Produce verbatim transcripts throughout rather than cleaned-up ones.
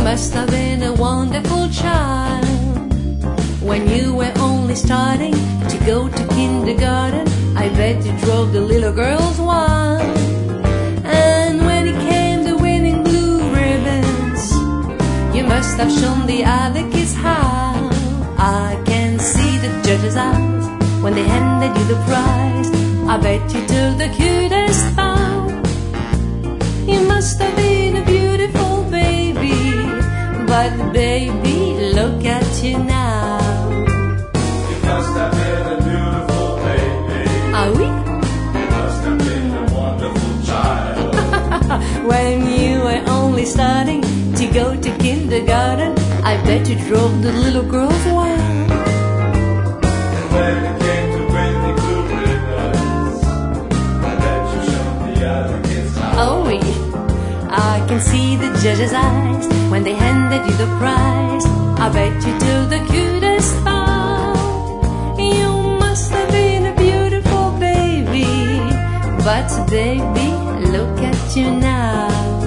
must have been a wonderful child when you were only starting to go to kindergarten. I bet you drove the little girls wild. And when it came to winning blue ribbons, you must have shown the other kids how. I can see the judges' eyes when they handed you the prize. I bet you took the cutest bow. You must have been a beautiful baby, but baby, look at you now. You must have been a beautiful baby. Ah oui? You must have been a wonderful child. When you were only starting to go to kindergarten, I bet you drove the little girls wild. And when it came to winning blue ribbons, I bet you showed the other kids how. Oh oui, I can see the judges' eyes when they handed you the prize. I bet you took the cutest bow. You must have been a beautiful baby, but baby, look at you now.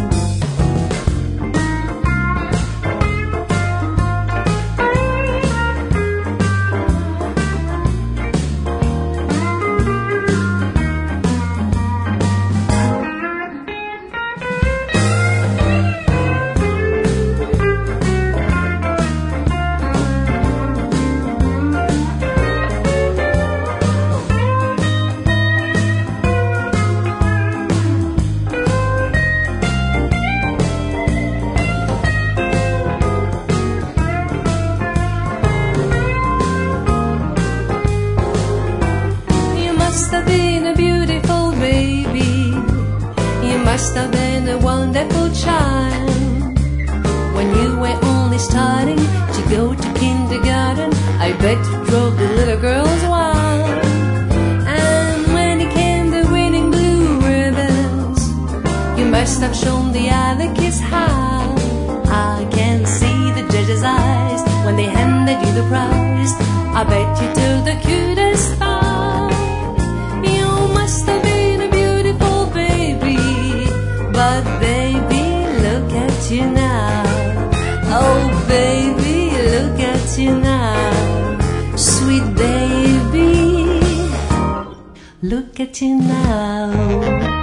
Must have been a wonderful child when you were only starting to go to kindergarten. I bet you drove the little girls wild. And when it came to winning blue ribbons, you must have shown the other kids how. I can see the judges' eyes when they handed you the prize. I bet you took the cutest bow. You must have been a beautiful baby, but baby, look at you now. Oh baby, look at you now. Sweet baby, look at you now.